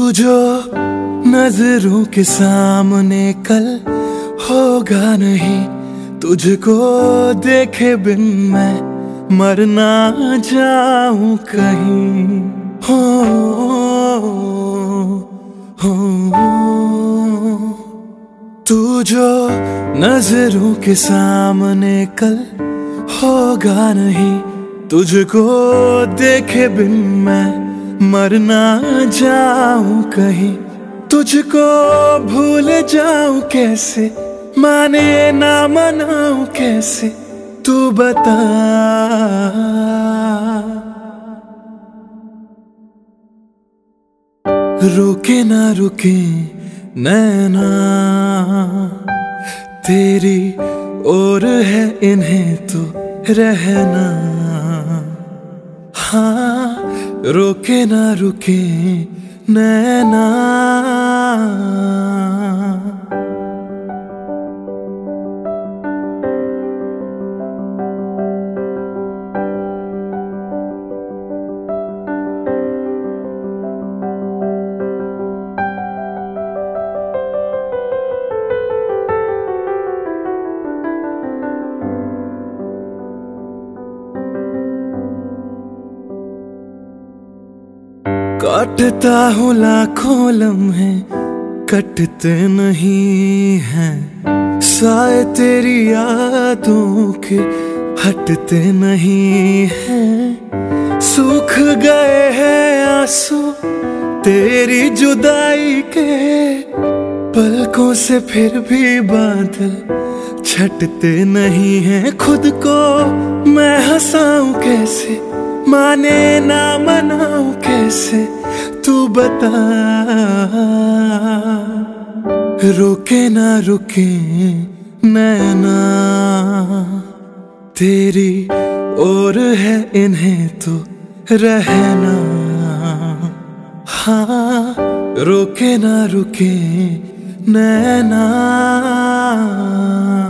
जो नजरों के सामने कल होगा नहीं, तुझको देखे बिन मैं मर ना जाऊं कहीं। हो तू जो नजरों के सामने कल होगा नहीं, तुझको देखे बिन मैं मर ना जाऊं कहीं। तुझको भूल जाऊं कैसे, माने ना मनाऊं कैसे, तू बता। रुके ना रुके नैना तेरी ओर है, इन्हें तो रहना। हाँ रुके ना रुके नैना। काटता हूँ लाखों लम्हे, कटते नहीं हैं साए तेरी यादों के, हटते नहीं हैं। सूख गए हैं आंसू तेरी जुदाई के, पलकों से फिर भी बादल छटते नहीं हैं। खुद को मैं हंसाऊं कैसे, माने ना मनाऊं कैसे, तू बता। रुके ना रुके नैना तेरी ओर है, इन्हें तो रहना। हाँ रुके ना रुके नैना।